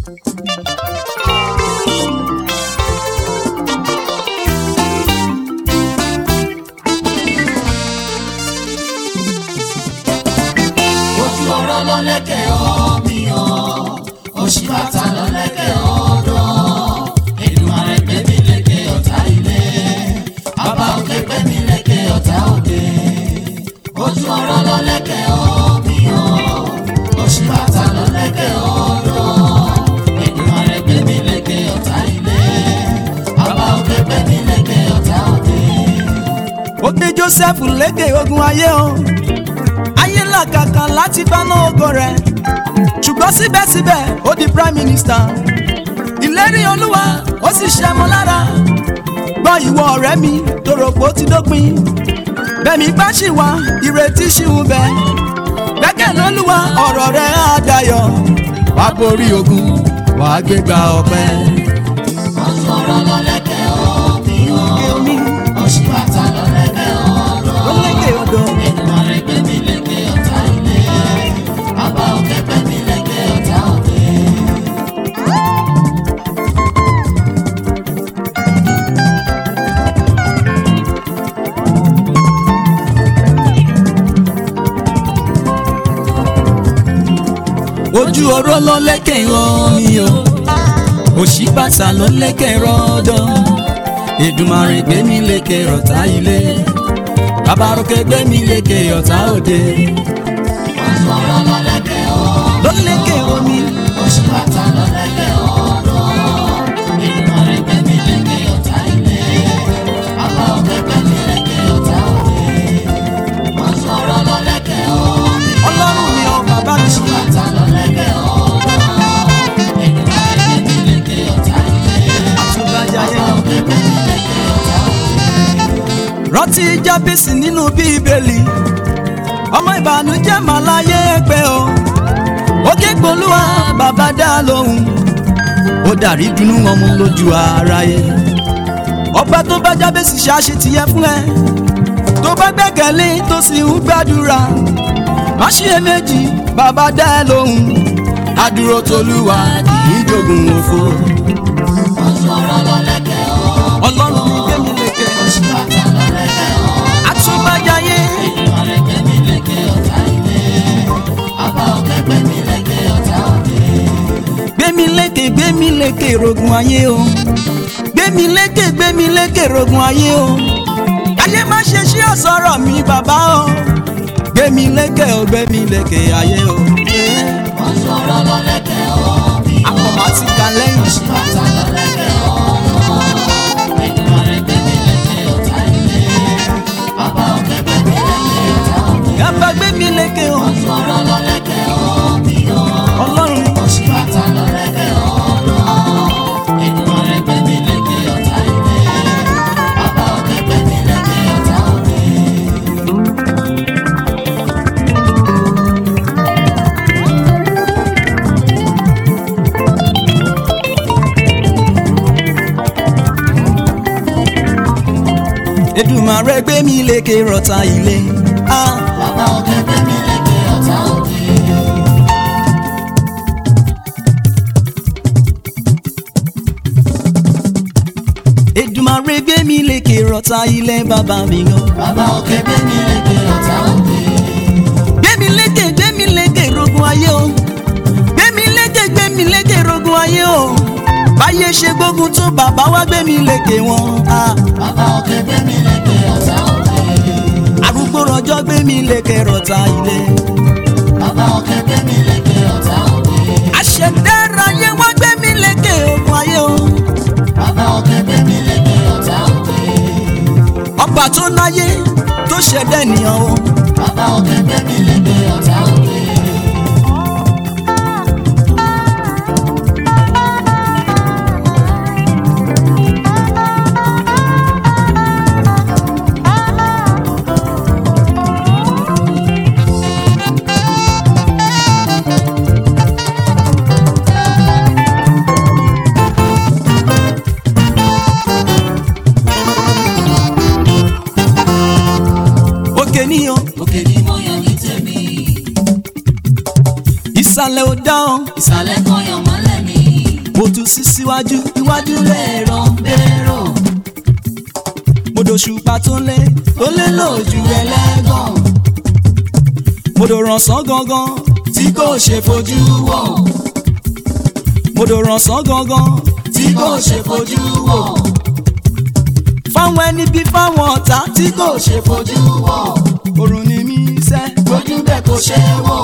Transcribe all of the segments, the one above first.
Ojú ọ̀rọ̀ ló lékè omi o, òṣìbàtà ló lékè odò. Èdùmàrè gbé mi lékè ọ̀tá ilé, Ọba òkè gbé mi lékè ọ̀tá òde. Ojú ọ̀rọ̀ ló lékè omi o, òṣìbàtà ló lékè odò. Èdùmàrè gbé mi lékè ọ̀tá ilé, Ọba òkè gbé mi lékè ọ̀tá òde. Ó gbé Joseph lékè ogun ayé o, ayé làkàkà láti báná ògo rẹ̀, ṣùgbọ́n síbẹ̀síbẹ̀ ó di prime minister. Ìlérí Olúwa ó sì ṣẹ mọ́ lára. Gbọ́ ìwọ ọ̀rẹ́ mi tó rò pé ó ti dópin, bẹ́ẹ̀ni bá ṣì wá ìrètí ṣì ń bẹ. Gbẹ́kẹ̀lé Olúwa ọ̀rọ̀ rẹ̀ á dayọ̀, wàá borí ogun wàá gbégbá ọpẹ́. Ojú ọ̀rọ̀ ló lékè omi o, òṣìbàtà ló lékè odò. Èdùmàrè gbé mi lékè ọ̀tá ilé, Ọba òkè gbé mi lékè ọ̀tá òde. Ojú ọ̀rọ̀ ló lékè omi o, òṣìbàtà ló lékè odò. Èdùmàrè gbé mi lékè ọ̀tá ilé, Baba òkè gbé mi lékè ọ̀tá òde. Ojú ọ̀rọ̀ ló lékè omi, Ló lékè omi, òṣìbàtà ló lékè odò. Èdùmàrè gbé mi lékè ọ̀tá ilé, Ọba òkè gbé mi lékè ọ̀tá òde. Ojú ọ̀rọ̀ ló lékè omi, Ọlọ́run mi ọ bàbá mi. òṣìbàtà ló lékè odò. Èdùmàrè gbé mi lékè ọ̀tá ilé, Àtúbàjáyé. Ọba òkè gbé mi lékè ọ̀tá òde. Rántí Jábésì nínú Bíbélì, ọmọ ìbànújẹ́ mà láyé pé o. Ó ké pe Olúwa bàbá dá lóhùn, ó dàrí dùnnú ọmọ lójú aráyé. Ọba tó bá Jábésì ṣáṣe tìyẹ fún ẹ, tó bá gbẹ́kẹ̀lé tó sì ń gbàdúrà, má ṣiyèméjì bàbá dá lóhùn. Adúró t'Olúwa kì í jogun òfo. Ojú ọ̀rọ̀ ló lékè omi, Ọlọ́run mi gbé mi lékè, òṣìbàtà ló lékè odò. àtúbàjáyé. Èdùmàrè gbé mi lékè ọ̀tá ilé, Ọba òkè gbé mi lékè ọ̀tá òde. Gbé mi lékè rogun ayé o. Gbé mi lékè rogun ayé o. Ayé má ṣe ṣí ọ̀sọ́rọ̀ mi bàbá o. Gbé mi lékè o, gbé mi lékè ayé o. Ojú ọ̀rọ̀ ló lékè omi o, Àpọ̀mọ́ ti ka lẹ́yìn. òṣìbàtà ló lékè odò. Èdùmàrè gbé mi lékè ọ̀tá ilé, Ọba òkè gbé mi lékè ọ̀tá òde. Gàbá gbé mi lékè o. Ojú ọ̀rọ̀ ló lékè omi o, Ọlọ́run mi. òṣìbàtà ló lékè odò. Èdùmàrè gbé mi lékè ọ̀tá ilé, Ọba òkè gbé mi lékè ọ̀tá òde. Èdùmàrè gbé mi lékè rọ̀tà ilé. Ọba òkè gbé mi lékè ọ̀tá òde. Èdùmàrè gbé mi lékè rọ̀tà ilé bàbá mi o. Ọba òkè gbé mi lékè ọ̀tá òde. Gbé mi lékè rogun ayé o. Gbé mi lékè rogun ayé o. Báyé ṣe gbógun tó bàbá wá gbé mi lékè wọn. Ọba òkè gbé mi lékè ọ̀tá òde. Arúgbó rọjọ́ gbé mi lékè rọ̀tà ilé. Ọba òkè gbé mi lékè ọ̀tá òde. Àṣẹ̀dára ayé wá gbé mi lékè ogun ayé o. Ọba òkè gbé mi lékè ọ̀tá òde. Ọba tó láyé tó ṣẹ̀dá ènìyàn o. Ọba òkè gbé mi lékè ọ̀tá òde. Òkè ni o. Òkè ni mo yàn ní tèmi. mo tún sí síwájú iwájú lèrò ń bèrò. mo dòṣùpá tó lé lójú ẹlẹ́gàn. mo dò rànsán gangan tí kò ṣe fojú wò. mo dò rànsán gangan tí kò ṣe fojú wò. fáwọn ẹni bí fáwọn ọ̀tá tí kò ṣe fojú wò. òrùn ni mí sẹ́ lójú bẹ́ẹ̀ kò ṣe wò.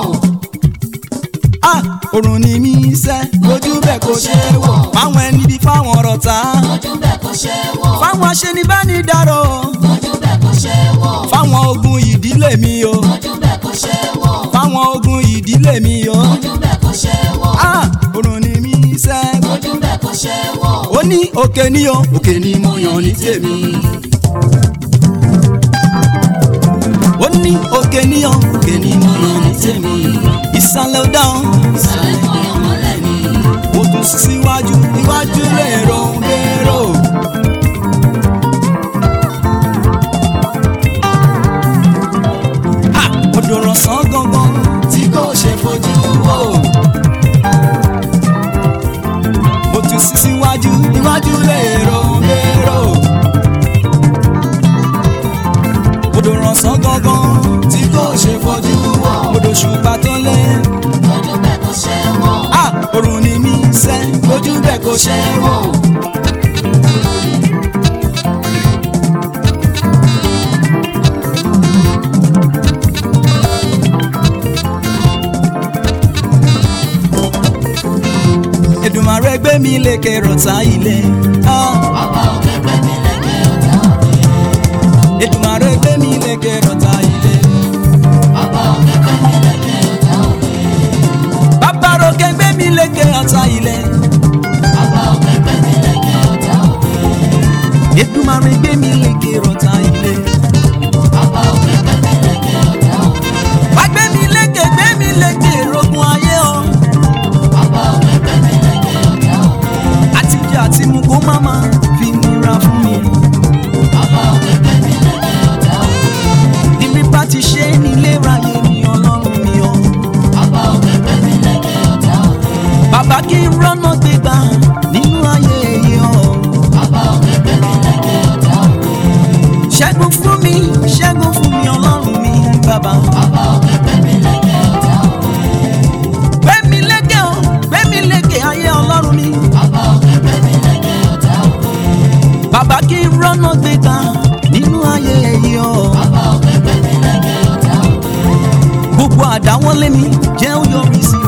òrùn ni mí sẹ́ lójú bẹ́ẹ̀ kò ṣe wò. fáwọn ẹni bí fáwọn ọ̀tá lójú bẹ́ẹ̀ kò ṣe wò. fáwọn aṣenibánidárò lójú bẹ́ẹ̀ kò ṣe wò. fáwọn ogun ìdílé mi o lójú bẹ́ẹ̀ kò ṣe wò. fáwọn ogun ìdílé mi o lójú bẹ́ẹ̀ kò ṣe wò. òrùn ni mí sẹ́ lójú bẹ́ẹ̀ kò ṣe wò. ó ní òkè ni o òkè ni mo yàn ní tèmi. ó ní òkè ni o òkè ni mo yàn ní tèmi. ìsàlẹ̀ ò dáhùn ìsàlẹ̀ mo yàn mọ́lẹ̀ ni. mo tún síwájú iwájú lèrò ń bèrò. mo dò rànsán gangan tí kò ṣe fojú wò. mo tún síwájú iwájú lèrò ń bèrò. mo dò rànsán gangan tí kò ṣe fojú wò. mo dòṣùpá tó lé lójú bẹ́ẹ̀ kò ṣe wò. òrùn ni mí sẹ́ lójú bẹ́ẹ̀ kò ṣe wò. Èdùmàrè gbé mi lékè rọ̀tá ilé. Bàbá òkè gbé mi lékè ọ̀tá òde. Èdùmàrè gbé mi lékè rọ̀tá ilé. Bàbá òkè gbé mi lékè ọ̀tá òde. Bàbá òkè gbé mi lékè ọ̀tá ilé. Bàbá òkè gbé mi lékè ọ̀tá òde. Èdùmàrè gbé mi lékè rọ̀tá ilé. Bàbá òkè gbé mi lékè ọ̀tá òde. Wá gbé mi lékè rogun ayé o. Bàbá òkè gbé mi lékè ọ̀tá òde. Àtijọ́ àti mú kó má máa fi nira fún mi. Bàbá òkè gbé mi lékè ọ̀tá òde. Ibi bá ti ṣe é nílé ráyé ni Ọlọ́run mi o. Bàbá òkè gbé mi lékè ọ̀tá òde. Bàbá kí n rọ́nà gbégbá nínú ayé yìí o. Bàbá òkè gbé mi lékè ọ̀tá òde. Ṣẹ́gun fún mi Ọlọ́run mi bàbá. Bàbá òkè gbé mi lékè ọ̀tá òde. Gbé mi lékè o, gbé mi lékè ayé Ọlọ́run mi. Bàbá òkè gbé mi lékè ọ̀tá òde. Bàbá kí n rọ́nà gbégbá nínú ayé yìí o. Bàbá òkè gbé mi lékè ọ̀tá òde. Gbogbo àdáwọ́lé mi jẹ́ ó yọrí sí